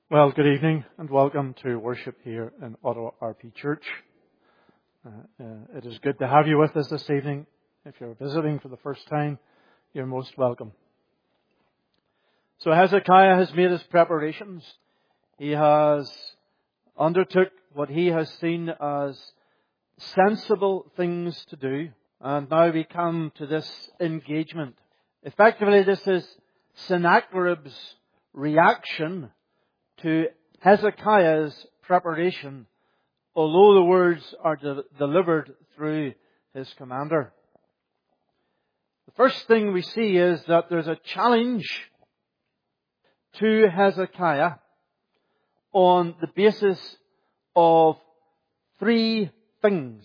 Well, good evening and welcome to worship here in Ottawa RP Church. It is good to have you with us this evening. If you're visiting for the first time, you're most welcome. So Hezekiah has made his preparations. He has undertook what he has seen as sensible things to do. And now we come to this engagement. Effectively, this is Sennacherib's reaction to Hezekiah's preparation, although the words are delivered through his commander. The first thing we see is that there's a challenge to Hezekiah on the basis of three things.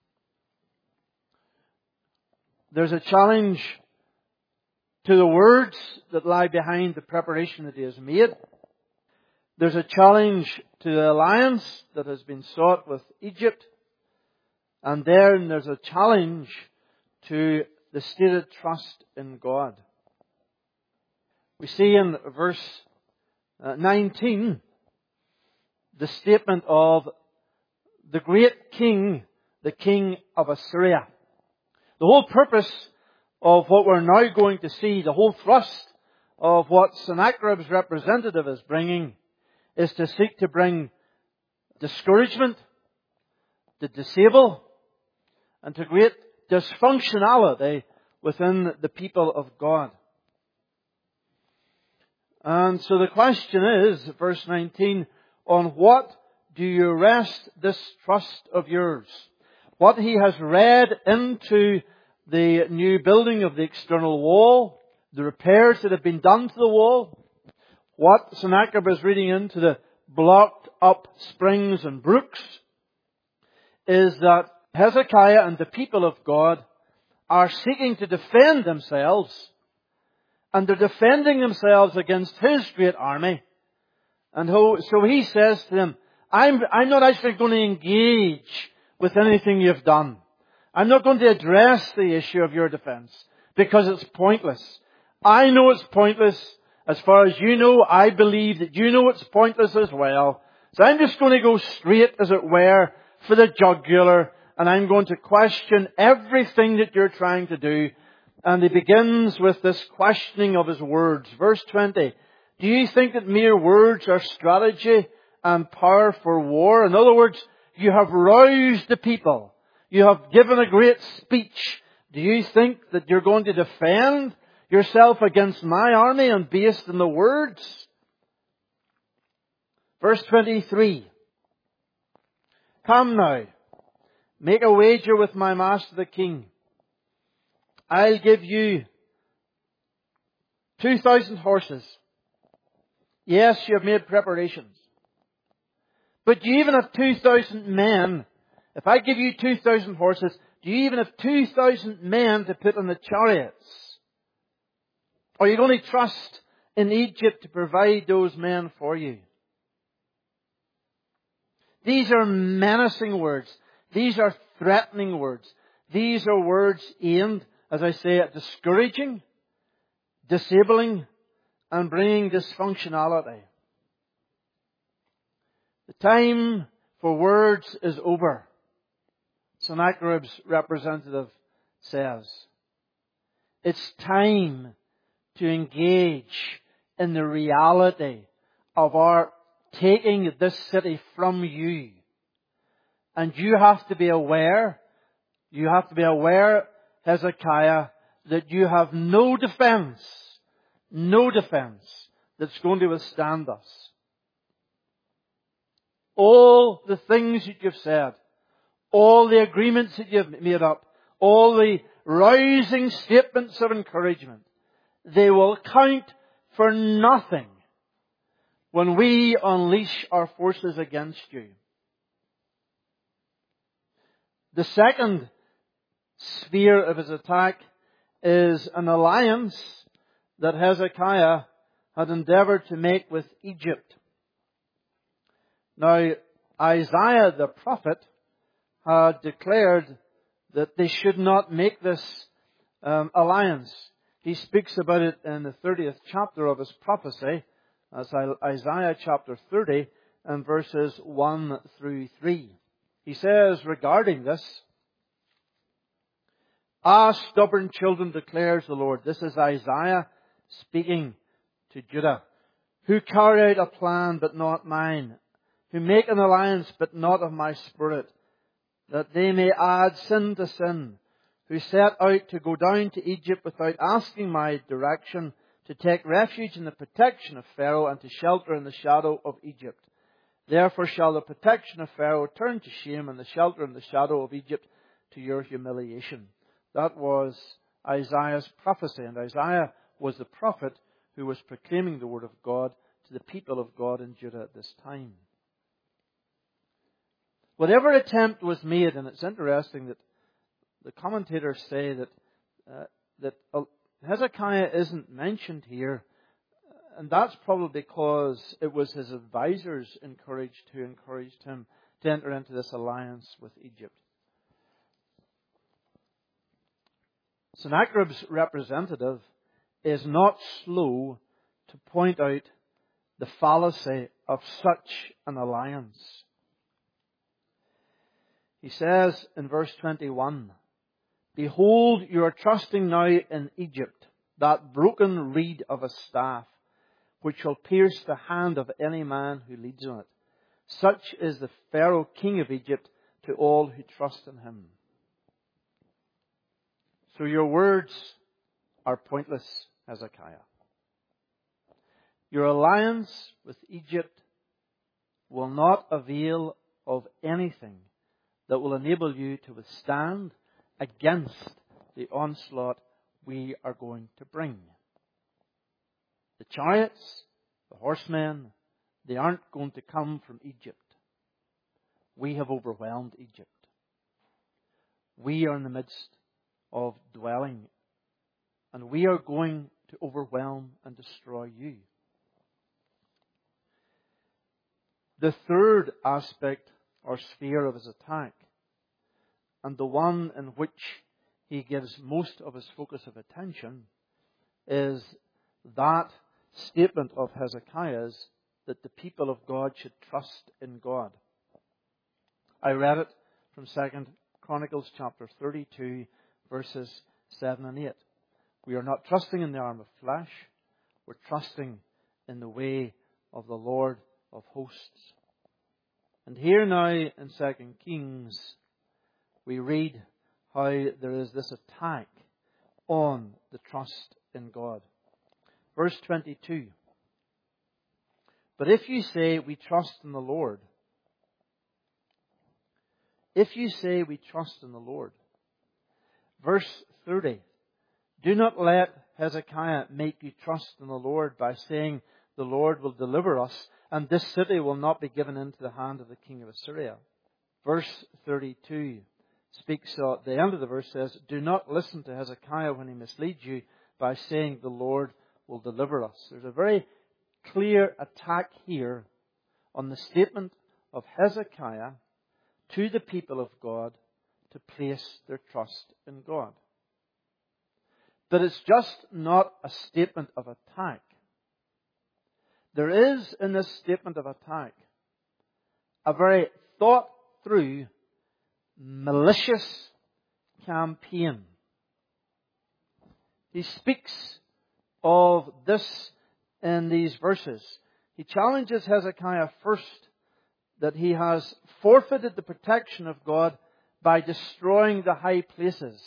There's a challenge to the words that lie behind the preparation that he has made. There's a challenge to the alliance that has been sought with Egypt. And then there's a challenge to the stated trust in God. We see in verse 19 the statement of the great king, the king of Assyria. The whole purpose of what we're now going to see, the whole thrust of what Sennacherib's representative is bringing, is to seek to bring discouragement, to disable, and to create dysfunctionality within the people of God. And so the question is, verse 19, on what do you rest this trust of yours? What he has read into the new building of the external wall, the repairs that have been done to the wall, what Sennacherib is reading into the blocked up springs and brooks, is that Hezekiah and the people of God are seeking to defend themselves, and they're defending themselves against his great army. And so he says to them, I'm not actually going to engage with anything you've done. I'm not going to address the issue of your defense, because it's pointless. I know it's pointless. As far as you know, I believe that you know it's pointless as well. So I'm just going to go straight, as it were, for the jugular, and I'm going to question everything that you're trying to do. And he begins with this questioning of his words. Verse 20, do you think that mere words are strategy and power for war? In other words, you have roused the people. You have given a great speech. Do you think that you're going to defend yourself against my army and based in the words? Verse 23. Come now, make a wager with my master the king. I'll give you 2,000 horses. Yes, you have made preparations. But do you even have 2,000 men? If I give you 2,000 horses, do you even have 2,000 men to put on the chariots? Are you going to trust in Egypt to provide those men for you? These are menacing words. These are threatening words. These are words aimed, as I say, at discouraging, disabling, and bringing dysfunctionality. The time for words is over, Sennacherib's representative says. It's time to engage in the reality of our taking this city from you. And you have to be aware, Hezekiah, that you have no defense that's going to withstand us. All the things that you've said, all the agreements that you've made up, all the rousing statements of encouragement, they will count for nothing when we unleash our forces against you. The second sphere of his attack is an alliance that Hezekiah had endeavored to make with Egypt. Now, Isaiah the prophet had declared that they should not make this alliance. He speaks about it in the 30th chapter of his prophecy, That's Isaiah chapter 30 and verses 1 through 3. He says regarding this, "Ah, stubborn children, declares the Lord." This is Isaiah speaking to Judah. "Who carry out a plan, but not mine. Who make an alliance, but not of my spirit, that they may add sin to sin. Who set out to go down to Egypt without asking my direction, to take refuge in the protection of Pharaoh, and to shelter in the shadow of Egypt. Therefore shall the protection of Pharaoh turn to shame, and the shelter in the shadow of Egypt to your humiliation." That was Isaiah's prophecy, and Isaiah was the prophet who was proclaiming the word of God to the people of God in Judah at this time. Whatever attempt was made, and it's interesting that the commentators say that Hezekiah isn't mentioned here, and that's probably because it was his advisors who encouraged him to enter into this alliance with Egypt. Sennacherib's representative is not slow to point out the fallacy of such an alliance. He says in verse 21, "Behold, you are trusting now in Egypt, that broken reed of a staff, which shall pierce the hand of any man who leads on it. Such is the Pharaoh king of Egypt to all who trust in him." So your words are pointless, Hezekiah. Your alliance with Egypt will not avail of anything that will enable you to withstand against the onslaught we are going to bring. The chariots, the horsemen, they aren't going to come from Egypt. We have overwhelmed Egypt. We are in the midst of dwelling, and we are going to overwhelm and destroy you. The third aspect or sphere of his attack, and the one in which he gives most of his focus of attention, is that statement of Hezekiah's that the people of God should trust in God. I read it from 2 Chronicles chapter 32, verses 7 and 8. We are not trusting in the arm of flesh. We're trusting in the way of the Lord of hosts. And here now in 2 Kings, we read how there is this attack on the trust in God. Verse 22. "But if you say, we trust in the Lord." If you say, we trust in the Lord. Verse 30. "Do not let Hezekiah make you trust in the Lord by saying, the Lord will deliver us, and this city will not be given into the hand of the king of Assyria." Verse 32 speaks, at the end of the verse says, "Do not listen to Hezekiah when he misleads you by saying, the Lord will deliver us." There's a very clear attack here on the statement of Hezekiah to the people of God to place their trust in God. But it's just not a statement of attack. There is in this statement of attack a very thought through, malicious campaign. He speaks of this in these verses. He challenges Hezekiah first that he has forfeited the protection of God by destroying the high places.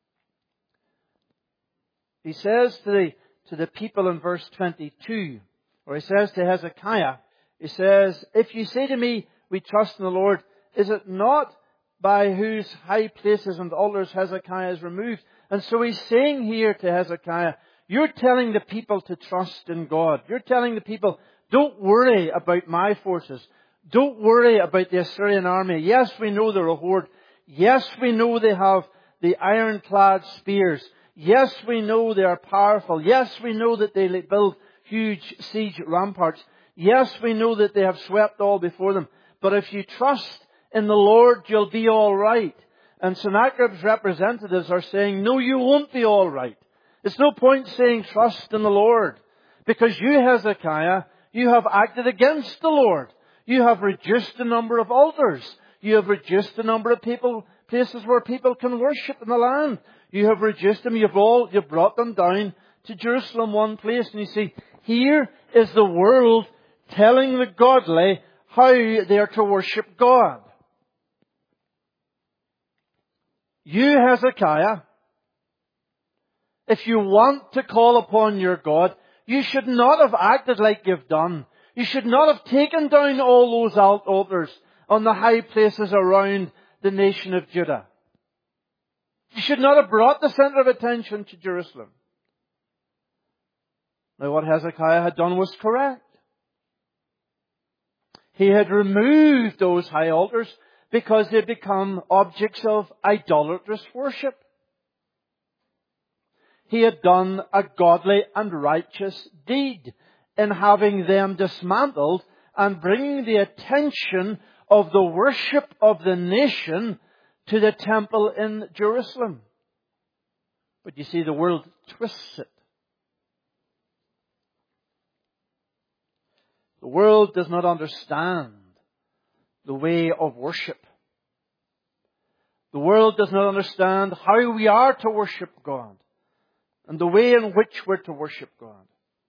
He says to the people in verse 22, or he says to Hezekiah, he says, "If you say to me, we trust in the Lord, is it not by whose high places and altars Hezekiah is removed?" And so he's saying here to Hezekiah, you're telling the people to trust in God. You're telling the people, don't worry about my forces. Don't worry about the Assyrian army. Yes, we know they're a horde. Yes, we know they have the ironclad spears. Yes, we know they are powerful. Yes, we know that they build huge siege ramparts. Yes, we know that they have swept all before them. But if you trust in the Lord, you'll be all right. And Sennacherib's representatives are saying, no, you won't be all right. It's no point saying trust in the Lord. Because you, Hezekiah, You have acted against the Lord. You have reduced the number of altars. You have reduced the number of places where people can worship in the land. You have reduced them. You've brought them down to Jerusalem, one place. And you see, here is the world telling the godly how they are to worship God. You, Hezekiah, if you want to call upon your God, you should not have acted like you've done. You should not have taken down all those altars on the high places around the nation of Judah. You should not have brought the center of attention to Jerusalem. Now, what Hezekiah had done was correct. He had removed those high altars because they had become objects of idolatrous worship. He had done a godly and righteous deed in having them dismantled and bringing the attention of the worship of the nation to the temple in Jerusalem. But you see, the world twists it. The world does not understand the way of worship. The world does not understand how we are to worship God and the way in which we're to worship God.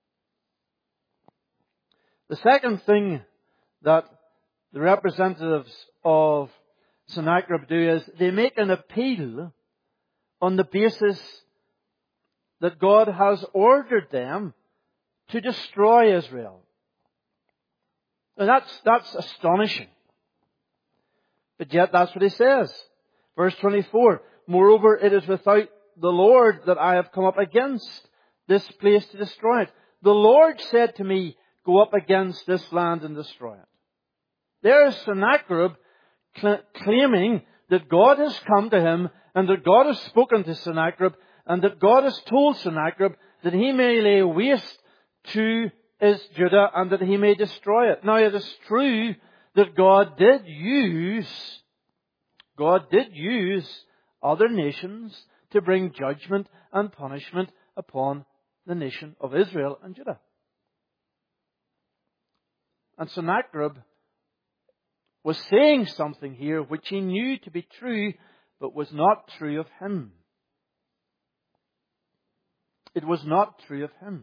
The second thing that the representatives of Sennacherib do is they make an appeal on the basis that God has ordered them to destroy Israel. Now that's astonishing. But yet that's what he says. Verse 24, moreover, it is without the Lord that I have come up against this place to destroy it. The Lord said to me, go up against this land and destroy it. There is Sennacherib claiming that God has come to him and that God has spoken to Sennacherib and that God has told Sennacherib that he may lay waste to Judah and that he may destroy it. Now it is true that God did use other nations to bring judgment and punishment upon the nation of Israel and Judah. And Sennacherib was saying something here which he knew to be true, but was not true of him. It was not true of him.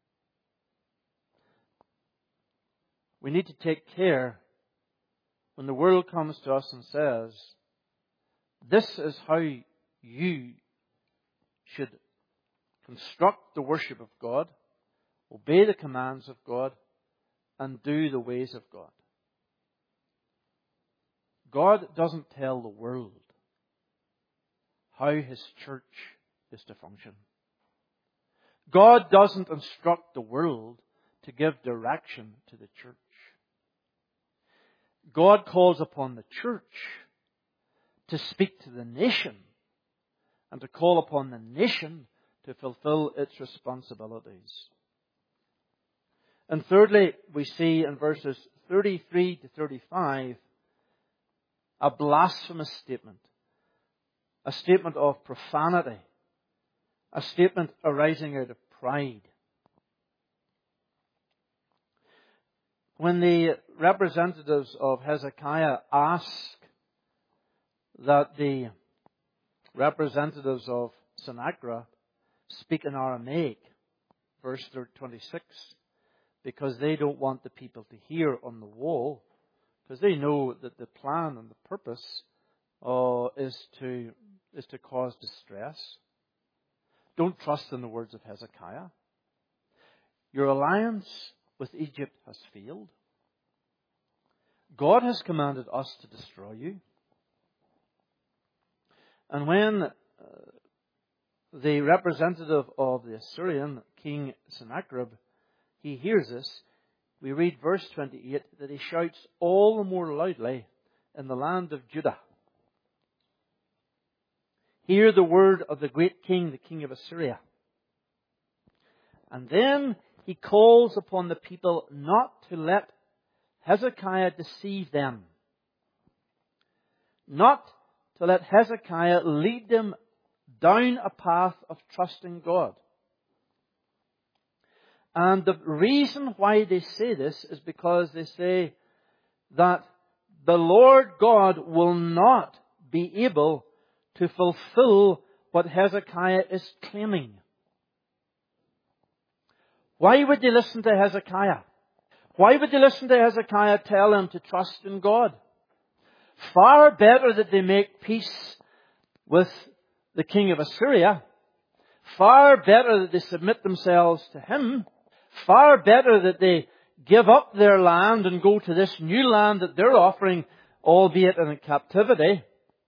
We need to take care when the world comes to us and says, this is how you should construct the worship of God, obey the commands of God, and do the ways of God. God doesn't tell the world how His church is to function. God doesn't instruct the world to give direction to the church. God calls upon the church to speak to the nation and to call upon the nation to fulfill its responsibilities. And thirdly, we see in verses 33 to 35 a blasphemous statement, a statement of profanity, a statement arising out of pride. When the representatives of Hezekiah ask that the representatives of Sennacherib speak in Aramaic, verse 26, because they don't want the people to hear on the wall, because they know that the plan and the purpose is to cause distress. Don't trust in the words of Hezekiah. Your alliance with Egypt has failed. God has commanded us to destroy you. And when the representative of the Assyrian king Sennacherib, he hears this, we read verse 28 that he shouts all the more loudly in the land of Judah. Hear the word of the great king, the king of Assyria. And then he calls upon the people not to let Hezekiah deceive them. Not to let Hezekiah lead them down a path of trusting God. And the reason why they say this is because they say that the Lord God will not be able to fulfill what Hezekiah is claiming. Why would they listen to Hezekiah? Why would they listen to Hezekiah tell him to trust in God? Far better that they make peace with the king of Assyria. Far better that they submit themselves to him. Far better that they give up their land and go to this new land that they're offering, albeit in captivity.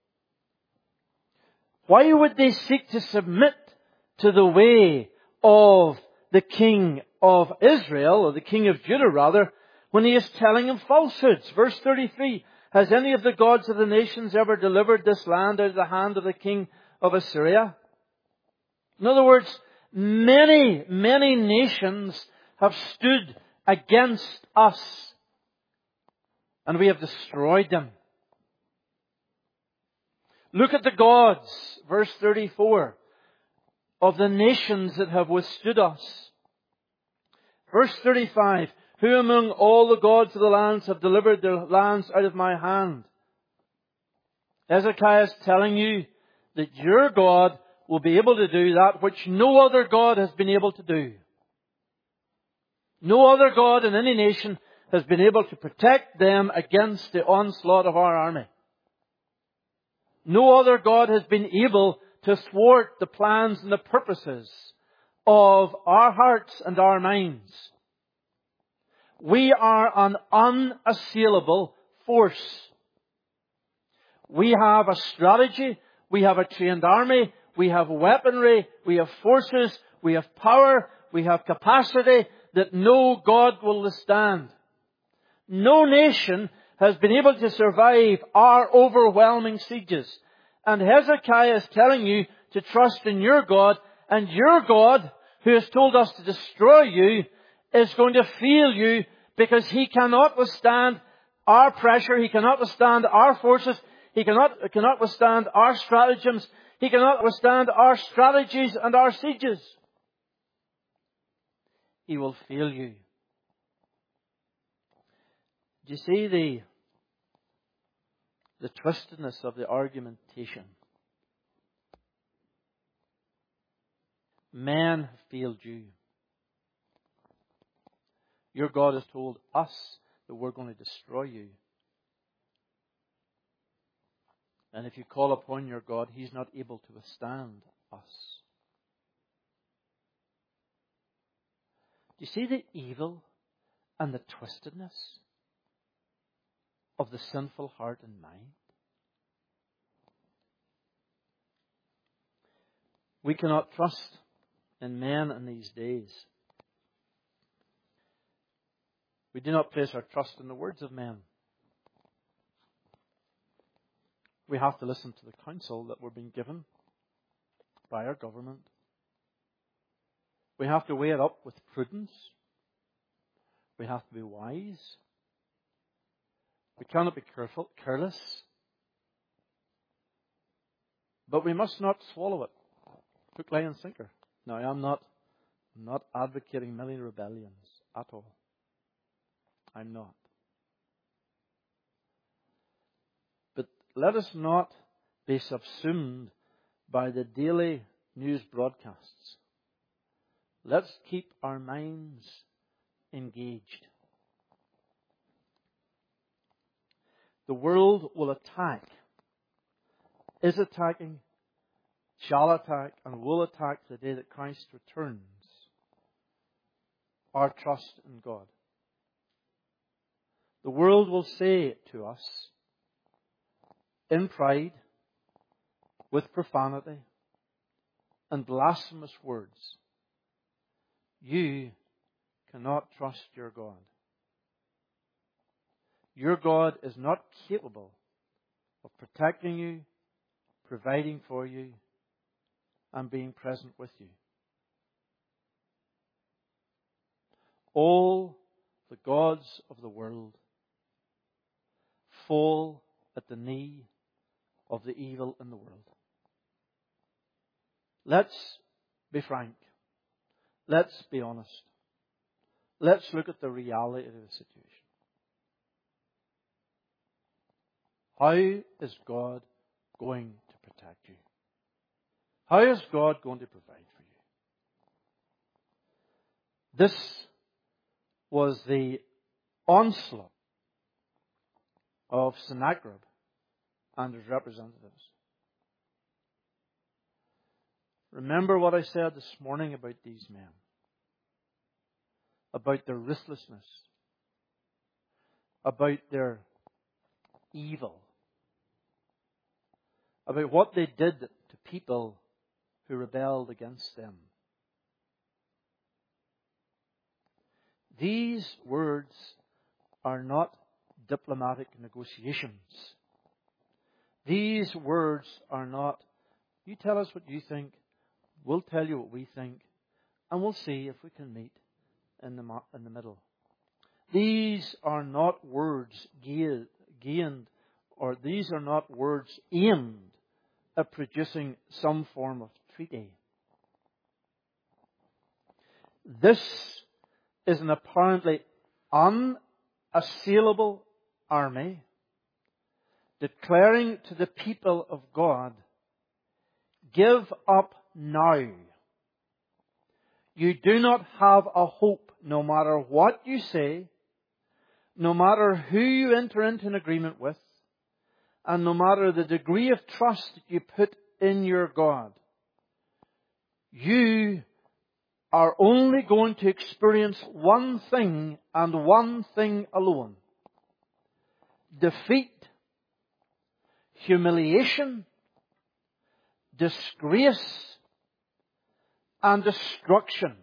Why would they seek to submit to the way of the king of Israel, or the king of Judah rather, when he is telling them falsehoods? Verse 33, has any of the gods of the nations ever delivered this land out of the hand of the king of Assyria? In other words, many nations have stood against us, and we have destroyed them. Look at the gods, verse 34, of the nations that have withstood us. Verse 35, who among all the gods of the lands have delivered their lands out of my hand? Hezekiah is telling you that your God will be able to do that which no other God has been able to do. No other God in any nation has been able to protect them against the onslaught of our army. No other God has been able to thwart the plans and the purposes of our hearts and our minds. We are an unassailable force. We have a strategy, we have a trained army, we have weaponry, we have forces, we have power, we have capacity that no God will withstand. No nation has been able to survive our overwhelming sieges. And Hezekiah is telling you to trust in your God, and your God, who has told us to destroy you, is going to fail you because He cannot withstand our pressure, He cannot withstand our forces, He cannot withstand our stratagems, He cannot withstand our strategies and our sieges. He will fail you. Do you see the twistedness of the argumentation? Men have failed you. Your God has told us that we're going to destroy you. And if you call upon your God, He's not able to withstand us. Do you see the evil and the twistedness of the sinful heart and mind? We cannot trust in men in these days. We do not place our trust in the words of men. We have to listen to the counsel that we're being given by our government. We have to weigh it up with prudence. We have to be wise. We cannot be careless. But we must not swallow it. Hook, line, and sinker. Now, I'm not advocating million rebellions at all. I'm not. But let us not be subsumed by the daily news broadcasts. Let's keep our minds engaged. The world will attack, is attacking, shall attack, and will attack the day that Christ returns our trust in God. The world will say to us, in pride, with profanity, and blasphemous words, you cannot trust your God. Your God is not capable of protecting you, providing for you, and being present with you. All the gods of the world fall at the knee of the evil in the world. Let's be frank. Let's be honest. let's look at the reality of the situation. How is God going to protect you? How is God going to provide for you? This was the onslaught of Sennacherib and his representatives. Remember what I said this morning about these men, about their ruthlessness, about their evil, about what they did to people who rebelled against them. These words are not diplomatic negotiations. These words are not, you tell us what you think, we'll tell you what we think, and we'll see if we can meet in the middle. These are not words gained, or these are not words aimed at producing some form of treaty. This is an apparently unassailable army declaring to the people of God, give up now. You do not have a hope, no matter what you say, no matter who you enter into an agreement with, and no matter the degree of trust that you put in your God. You are only going to experience one thing and one thing alone: defeat, humiliation, disgrace, and destruction.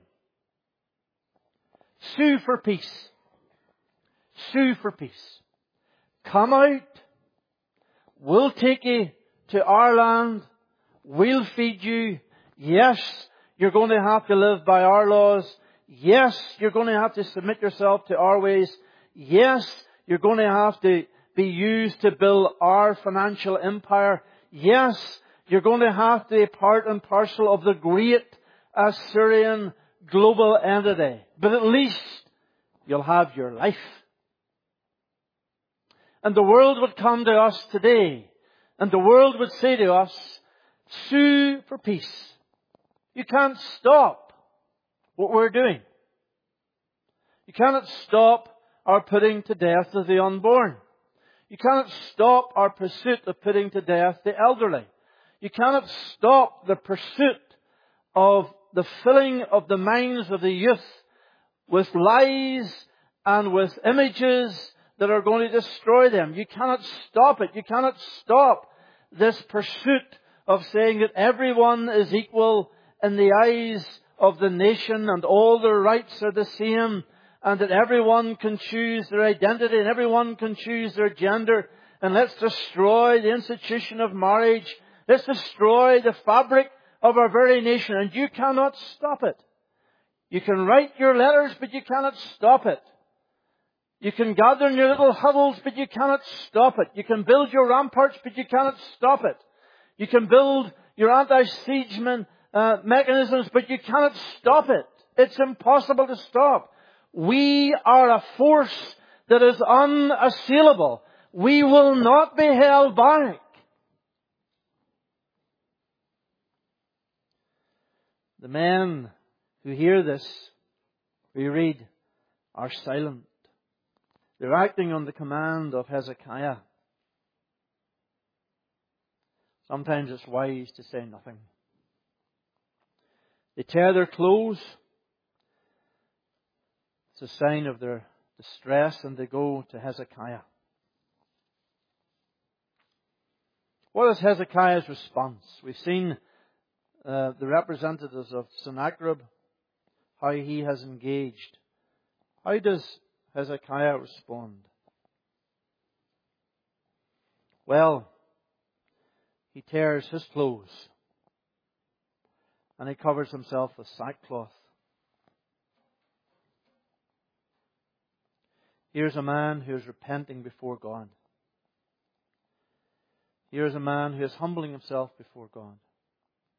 Sue for peace. Sue for peace. Come out. We'll take you to our land. We'll feed you. Yes, you're going to have to live by our laws. Yes, you're going to have to submit yourself to our ways. Yes, you're going to have to be used to build our financial empire. Yes, you're going to have to be part and parcel of the great Assyrian global entity. But at least you'll have your life. And the world would come to us today, and the world would say to us, sue for peace. You can't stop what we're doing. You cannot stop our putting to death of the unborn. You cannot stop our pursuit of putting to death the elderly. You cannot stop the pursuit of the filling of the minds of the youth with lies and with images that are going to destroy them. You cannot stop it. You cannot stop this pursuit of saying that everyone is equal in the eyes of the nation and all their rights are the same, and that everyone can choose their identity and everyone can choose their gender. And let's destroy the institution of marriage. Let's destroy the fabric of our very nation. And you cannot stop it. You can write your letters, but you cannot stop it. You can gather in your little huddles, but you cannot stop it. You can build your ramparts, but you cannot stop it. You can build your anti-siege mechanisms, but you cannot stop it. It's impossible to stop. We are a force that is unassailable. We will not be held back. The men who hear this, we read, are silent. They're acting on the command of Hezekiah. Sometimes it's wise to say nothing. They tear their clothes. It's a sign of their distress, and they go to Hezekiah. What is Hezekiah's response? We've seen the representatives of Sennacherib, how he has engaged. How does Hezekiah respond? Well, he tears his clothes and he covers himself with sackcloth. Here's a man who is repenting before God. Here's a man who is humbling himself before God.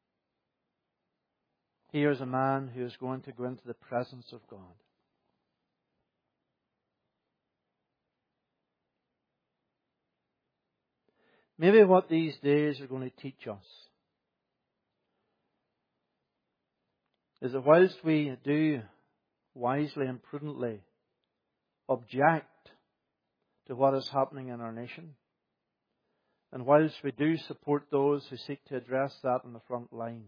Here's a man who is going to go into the presence of God. Maybe what these days are going to teach us is that whilst we do wisely and prudently object to what is happening in our nation, and whilst we do support those who seek to address that in the front line,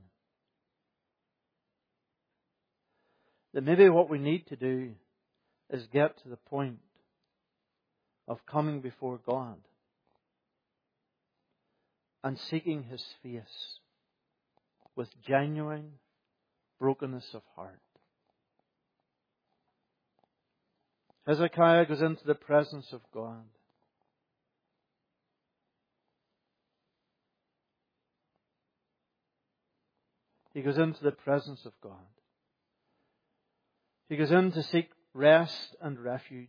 that maybe what we need to do is get to the point of coming before God and seeking His face with genuine brokenness of heart. Hezekiah goes into the presence of God. He goes into the presence of God. He goes in to seek rest and refuge.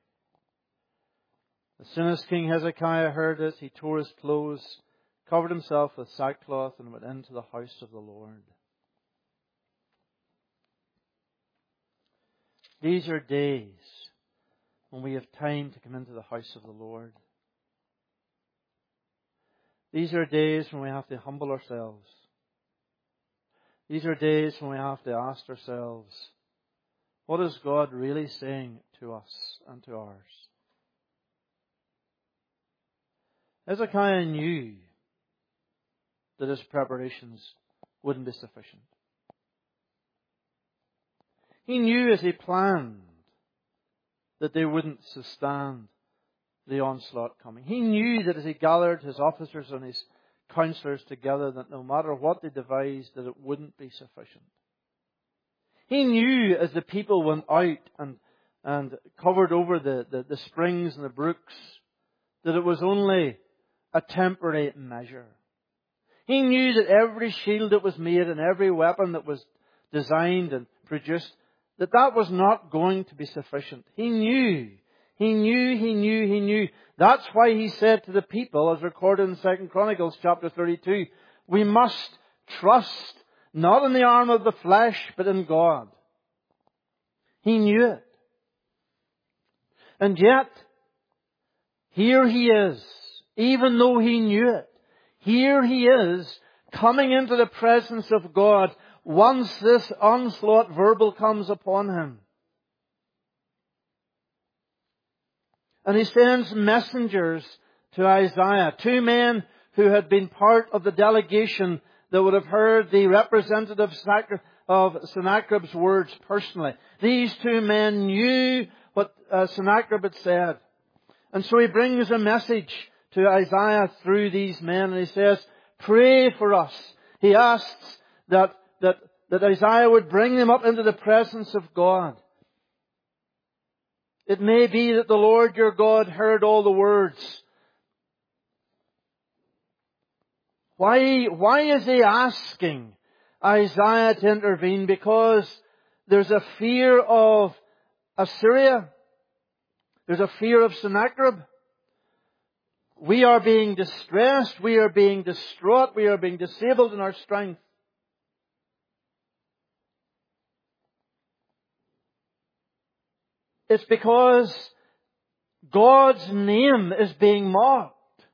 As soon as King Hezekiah heard it, he tore his clothes, covered himself with sackcloth, and went into the house of the Lord. These are days when we have time to come into the house of the Lord. These are days when we have to humble ourselves. These are days when we have to ask ourselves, what is God really saying to us and to ours? Hezekiah knew that his preparations wouldn't be sufficient. He knew as he planned that they wouldn't sustain the onslaught coming. He knew that as he gathered his officers and his counselors together, that no matter what they devised, that it wouldn't be sufficient. He knew as the people went out and covered over the springs and the brooks, that it was only a temporary measure. He knew that every shield that was made and every weapon that was designed and produced, that was not going to be sufficient. He knew. That's why he said to the people, as recorded in 2 Chronicles chapter 32, we must trust not in the arm of the flesh, but in God. He knew it. And yet, here he is, even though he knew it. Here he is, coming into the presence of God once this onslaught verbal comes upon him. And he sends messengers to Isaiah, two men who had been part of the delegation that would have heard the representative of Sennacherib's words personally. These two men knew what Sennacherib had said. And so he brings a message to Isaiah through these men, and he says, pray for us. He asks that Isaiah would bring them up into the presence of God. It may be that the Lord your God heard all the words. Why is he asking Isaiah to intervene? Because there's a fear of Assyria. There's a fear of Sennacherib. We are being distressed. We are being distraught. We are being disabled in our strength. It's because God's name is being mocked.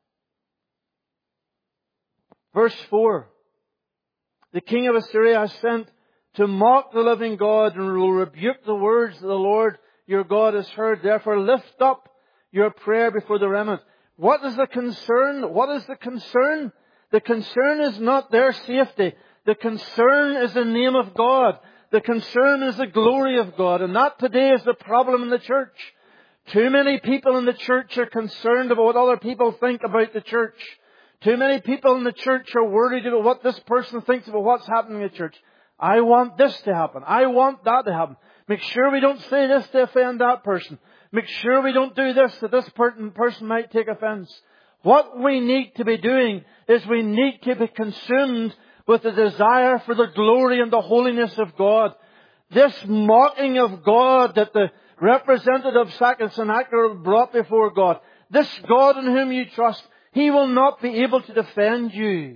Verse 4. The king of Assyria has sent to mock the living God and will rebuke the words that the Lord your God has heard. Therefore lift up your prayer before the remnant. What is the concern? What is the concern? The concern is not their safety. The concern is the name of God. The concern is the glory of God. And that today is the problem in the church. Too many people in the church are concerned about what other people think about the church. Too many people in the church are worried about what this person thinks about what's happening in the church. I want this to happen. I want that to happen. Make sure we don't say this to offend that person. Make sure we don't do this that this person might take offense. What we need to be doing is we need to be consumed with the desire for the glory and the holiness of God. This mocking of God that the representative Sennacherib brought before God. This God in whom you trust, He will not be able to defend you.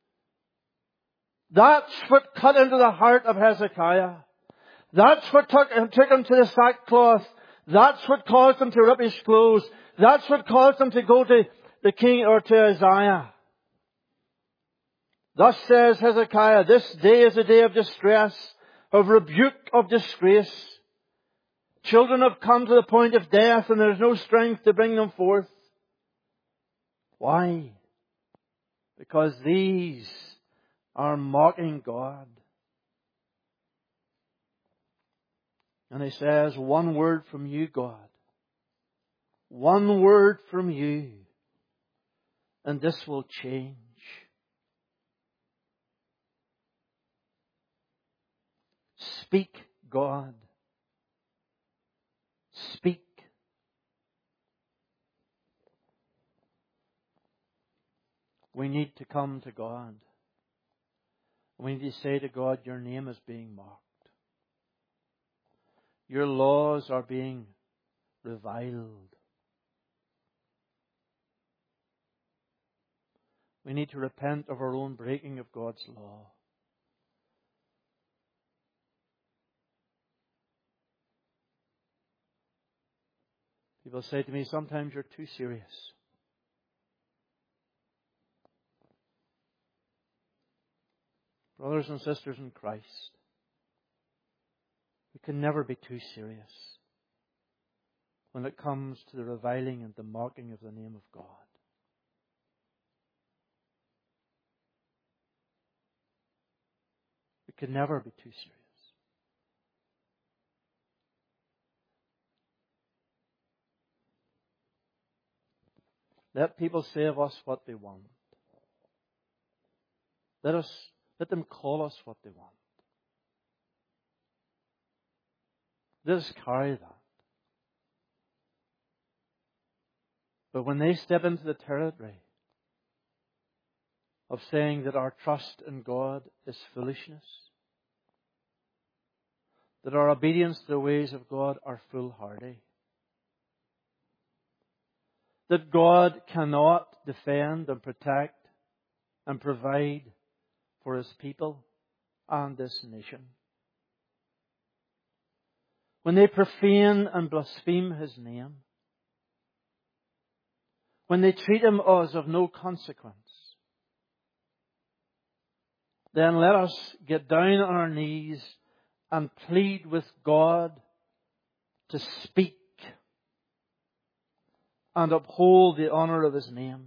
That's what cut into the heart of Hezekiah. That's what took him to the sackcloth. That's what caused him to rip his clothes. That's what caused him to go to the king, or to Isaiah, "Thus says Hezekiah, this day is a day of distress, of rebuke, of disgrace. Children have come to the point of death, and there is no strength to bring them forth." Why? Because these are mocking God. And he says, one word from you, God. One word from you, and this will change. Speak, God. Speak. We need to come to God. We need to say to God, your name is being mocked. Your laws are being reviled. We need to repent of our own breaking of God's law. People say to me, sometimes you're too serious. Brothers and sisters in Christ, we can never be too serious when it comes to the reviling and the mocking of the name of God. We can never be too serious. Let people say of us what they want. Let them call us what they want. Let us carry that. But when they step into the territory of saying that our trust in God is foolishness, that our obedience to the ways of God are foolhardy, that God cannot defend and protect and provide for His people and this nation, when they profane and blaspheme His name, when they treat Him as of no consequence, then let us get down on our knees and plead with God to speak and uphold the honor of His name.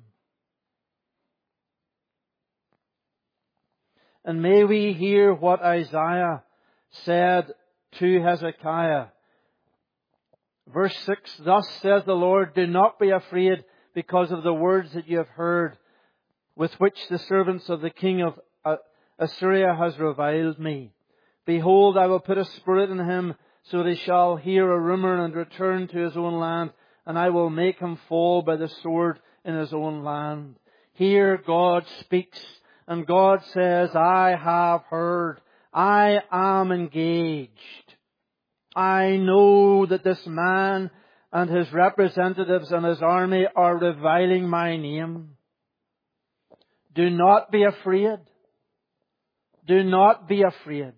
And may we hear what Isaiah said to Hezekiah. Verse 6, "Thus says the Lord, do not be afraid because of the words that you have heard, with which the servants of the king of Assyria has reviled me. Behold, I will put a spirit in him, so that he shall hear a rumor and return to his own land, and I will make him fall by the sword in his own land." Here God speaks, and God says, I have heard. I am engaged. I know that this man and his representatives and his army are reviling my name. Do not be afraid. Do not be afraid.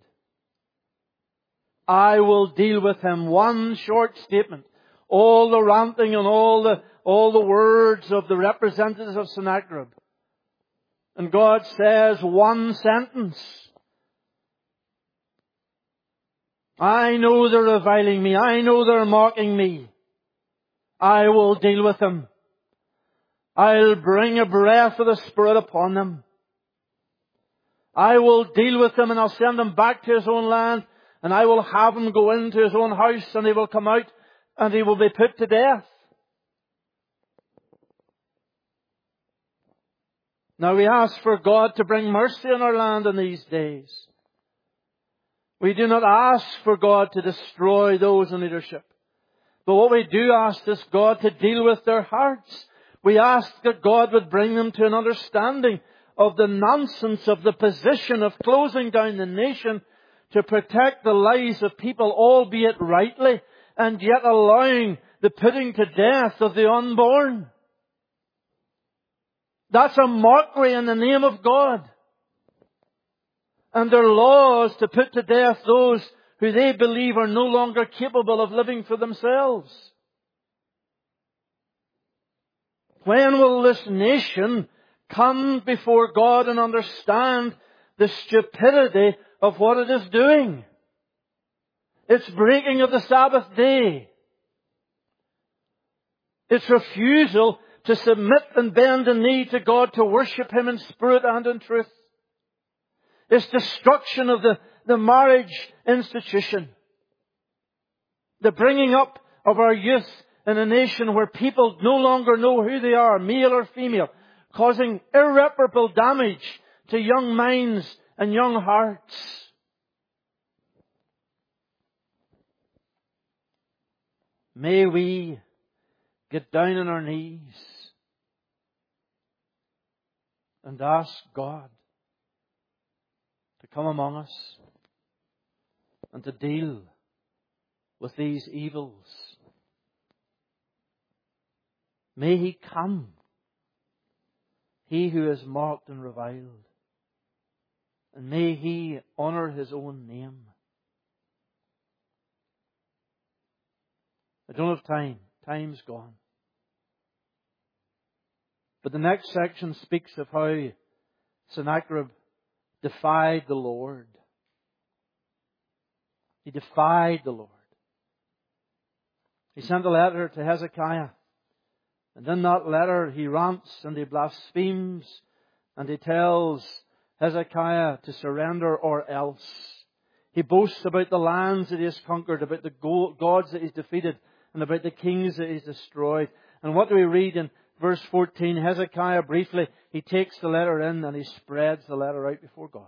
I will deal with him. One short statement. All the ranting and all the words of the representatives of Sennacherib. And God says one sentence. I know they're reviling me. I know they're mocking me. I will deal with them. I'll bring a breath of the Spirit upon them. I will deal with them, and I'll send him back to his own land, and I will have him go into his own house, and he will come out and he will be put to death. Now we ask for God to bring mercy on our land in these days. We do not ask for God to destroy those in leadership. But what we do ask is God to deal with their hearts. We ask that God would bring them to an understanding of the nonsense of the position of closing down the nation to protect the lives of people, albeit rightly, and yet allowing the putting to death of the unborn. That's a mockery in the name of God. And their laws to put to death those who they believe are no longer capable of living for themselves. When will this nation come before God and understand the stupidity of what it is doing? Its breaking of the Sabbath day. Its refusal to submit and bend the knee to God to worship Him in spirit and in truth. Its destruction of the marriage institution. The bringing up of our youth in a nation where people no longer know who they are, male or female, causing irreparable damage to young minds and young hearts. May we get down on our knees and ask God to come among us and to deal with these evils. May He come, He who is mocked and reviled, and may He honour His own name. I don't have time. Time's gone. But the next section speaks of how Sennacherib defied the Lord. He defied the Lord. He sent a letter to Hezekiah. And in that letter he rants and he blasphemes and he tells Hezekiah to surrender or else. He boasts about the lands that he has conquered, about the gods that he's defeated, and about the kings that he's destroyed. And what do we read in verse 14? Hezekiah, briefly, he takes the letter in and he spreads the letter out before God.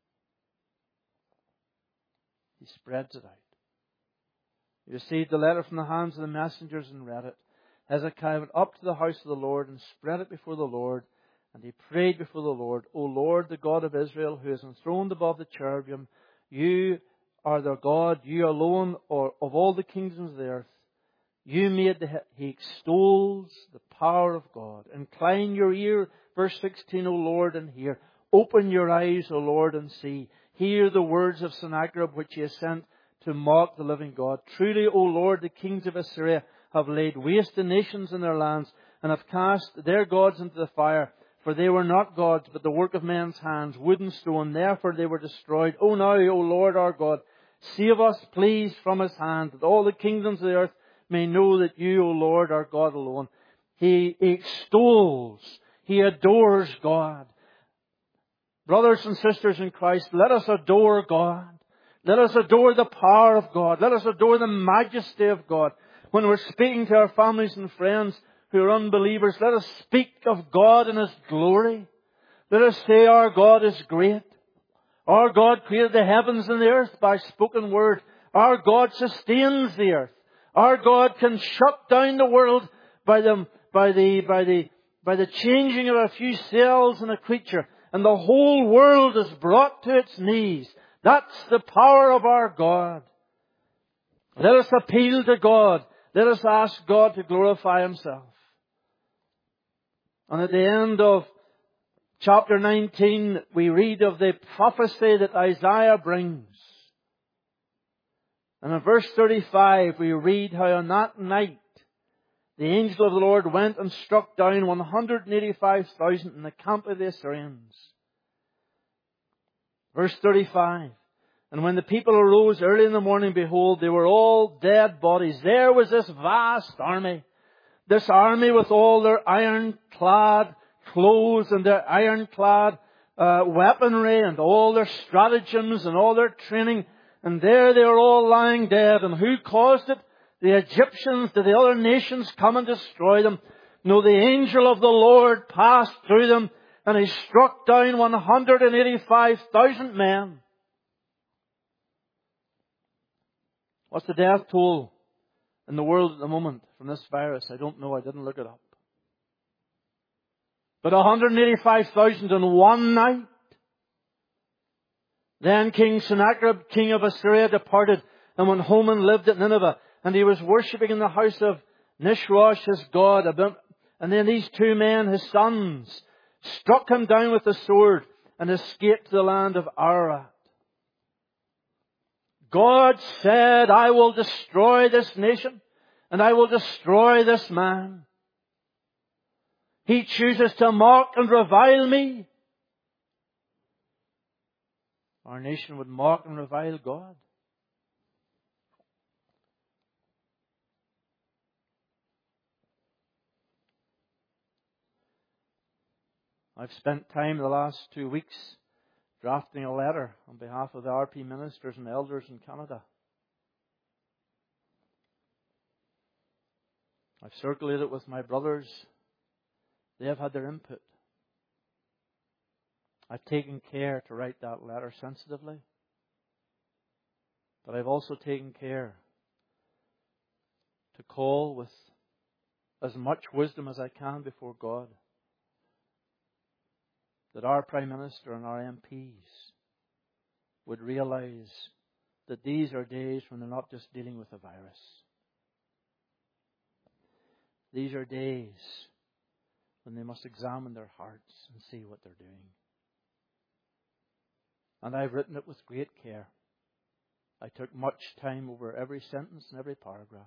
He spreads it out. He received the letter from the hands of the messengers and read it. Hezekiah went up to the house of the Lord and spread it before the Lord. And he prayed before the Lord, O Lord, the God of Israel, who is enthroned above the cherubim, You are the God, You alone of all the kingdoms of the earth. You made He extols the power of God. Incline your ear, verse 16, O Lord, and hear. Open your eyes, O Lord, and see. Hear the words of Sennacherib, which He has sent to mock the living God. Truly, O Lord, the kings of Assyria have laid waste the nations in their lands, and have cast their gods into the fire. For they were not gods, but the work of men's hands, wood and stone. Therefore they were destroyed. O now, O Lord our God, save us, please, from His hand, that all the kingdoms of the earth may know that You, O Lord, are God alone. He extols, he adores God. Brothers and sisters in Christ, let us adore God. Let us adore the power of God. Let us adore the majesty of God. When we're speaking to our families and friends who are unbelievers, let us speak of God and His glory. Let us say our God is great. Our God created the heavens and the earth by spoken word. Our God sustains the earth. Our God can shut down the world by the changing of a few cells in a creature, and the whole world is brought to its knees. That's the power of our God. Let us appeal to God. Let us ask God to glorify Himself. And at the end of chapter 19, we read of the prophecy that Isaiah brings. And in verse 35, we read how on that night, the angel of the Lord went and struck down 185,000 in the camp of the Assyrians. Verse 35. And when the people arose early in the morning, behold, they were all dead bodies. There was this vast army. This army with all their iron-clad clothes and their iron-clad weaponry and all their stratagems and all their training. And there they were all lying dead. And who caused it? The Egyptians. Did the other nations come and destroy them? No, the angel of the Lord passed through them, and he struck down 185,000 men. What's the death toll in the world at the moment from this virus? I don't know. I didn't look it up. But 185,000 in one night. Then King Sennacherib, king of Assyria, departed and went home and lived at Nineveh. And he was worshipping in the house of Nisroch, his god. And then these two men, his sons, struck him down with the sword and escaped to the land of Ararat. God said, I will destroy this nation and I will destroy this man. He chooses to mock and revile me. Our nation would mock and revile God. I've spent time the last 2 weeks drafting a letter on behalf of the RP ministers and elders in Canada. I've circulated it with my brothers. They have had their input. I've taken care to write that letter sensitively. But I've also taken care to call with as much wisdom as I can before God that our Prime Minister and our MPs would realize that these are days when they're not just dealing with a virus. These are days when they must examine their hearts and see what they're doing. And I've written it with great care. I took much time over every sentence and every paragraph.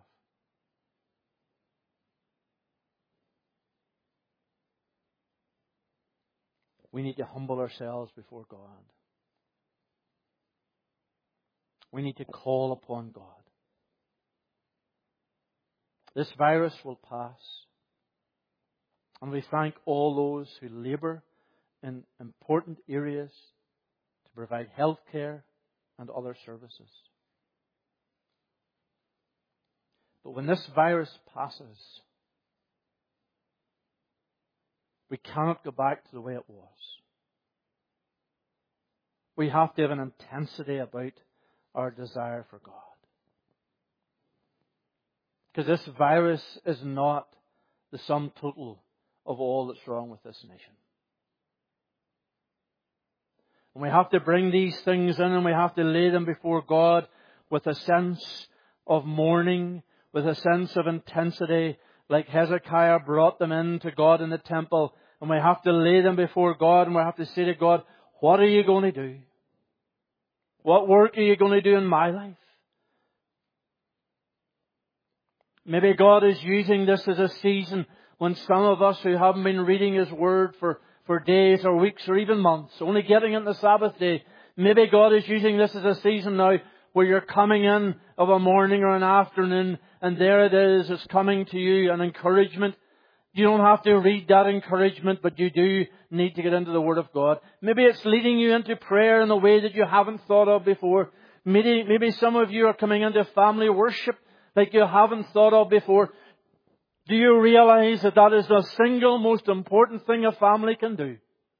We need to humble ourselves before God. We need to call upon God. This virus will pass. And we thank all those who labour in important areas to provide health care and other services. But when this virus passes, we cannot go back to the way it was. We have to have an intensity about our desire for God. Because this virus is not the sum total of all that's wrong with this nation. And we have to bring these things in and we have to lay them before God with a sense of mourning, with a sense of intensity, like Hezekiah brought them in to God in the temple. And we have to lay them before God and we have to say to God, what are you going to do? What work are you going to do in my life? Maybe God is using this as a season when some of us who haven't been reading His Word for days or weeks or even months, only getting into the Sabbath day, maybe God is using this as a season now where you're coming in of a morning or an afternoon and there it is, it's coming to you, an encouragement. You don't have to read that encouragement, but you do need to get into the Word of God. Maybe it's leading you into prayer in a way that you haven't thought of before. Maybe some of you are coming into family worship like you haven't thought of before. Do you realize that that is the single most important thing a family can do?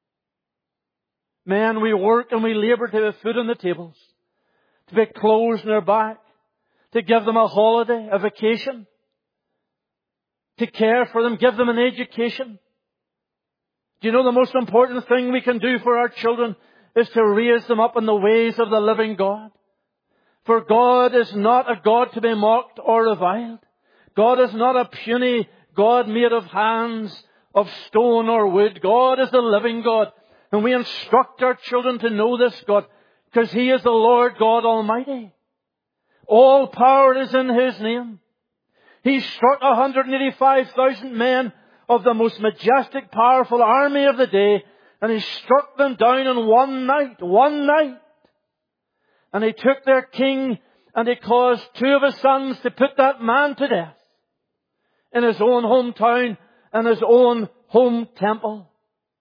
Men, we work and we labour to have food on the tables, to put clothes on their back, to give them a holiday, a vacation, to care for them, give them an education. Do you know the most important thing we can do for our children is to raise them up in the ways of the living God? For God is not a God to be mocked or reviled. God is not a puny God made of hands of stone or wood. God is the living God. And we instruct our children to know this God because He is the Lord God Almighty. All power is in His name. He struck 185,000 men of the most majestic, powerful army of the day, and He struck them down in one night. And He took their king and He caused 2 of His sons to put that man to death in his own hometown and his own home temple.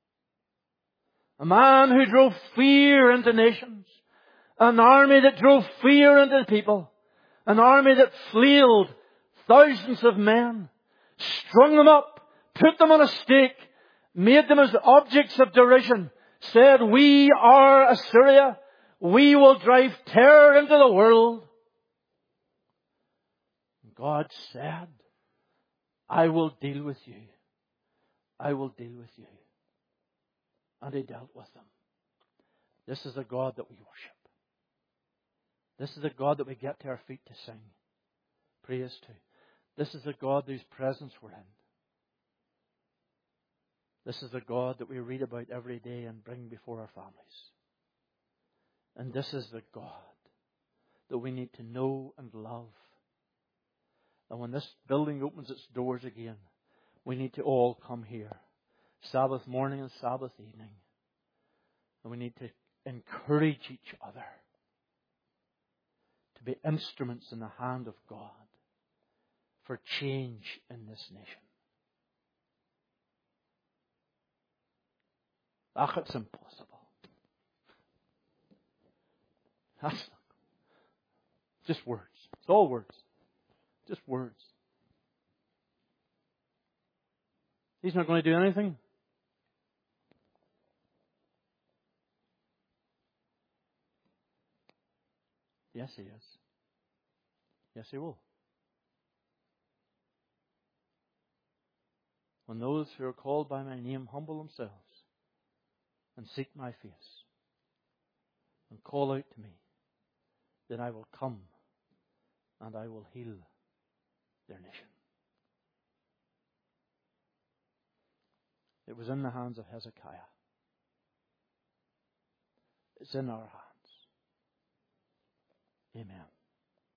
A man who drove fear into nations. An army that drove fear into people. An army that flailed thousands of men, strung them up, put them on a stake, made them as objects of derision, said, we are Assyria. We will drive terror into the world. God said, I will deal with you. I will deal with you. And He dealt with them. This is the God that we worship. This is the God that we get to our feet to sing praise to. This is the God whose presence we're in. This is the God that we read about every day and bring before our families. And this is the God that we need to know and love. And when this building opens its doors again, we need to all come here Sabbath morning and Sabbath evening. And we need to encourage each other to be instruments in the hand of God for change in this nation. It's impossible. That's just words. It's all words. Just words. He's not going to do anything. Yes, He is. Yes, He will. When those who are called by my name humble themselves and seek my face and call out to me, then I will come and I will heal their nation. It was in the hands of Hezekiah. It's in our hands. Amen.